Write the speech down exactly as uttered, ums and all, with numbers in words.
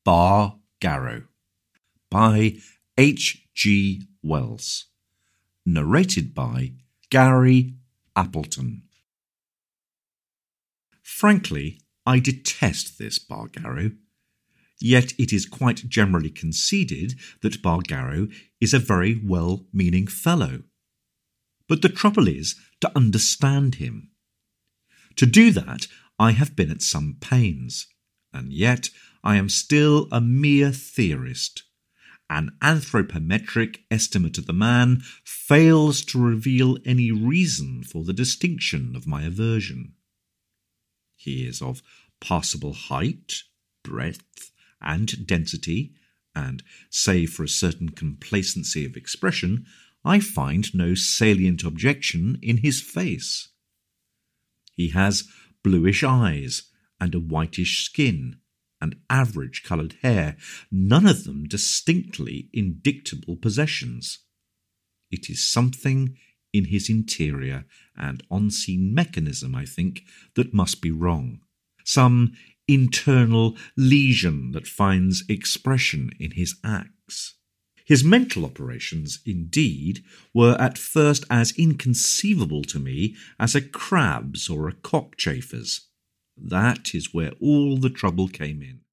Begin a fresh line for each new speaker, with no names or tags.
Bar Garrow by H G Wells. Narrated by Gary Appleton. Frankly, I detest this Bar Garrow. Yet it is quite generally conceded that Bar Garrow is a very well-meaning fellow. But the trouble is to understand him. To do that, I have been at some pains, and yet I am still a mere theorist. An anthropometric estimate of the man fails to reveal any reason for the distinction of my aversion. He is of passable height, breadth, and density, and, save for a certain complacency of expression, I find no salient objection in his face. He has bluish eyes and a whitish skin, and average-coloured hair, none of them distinctly indictable possessions. It is something in his interior and on-scene mechanism, I think, that must be wrong. Some internal lesion that finds expression in his acts. His mental operations, indeed, were at first as inconceivable to me as a crab's or a cockchafer's. That is where all the trouble came in.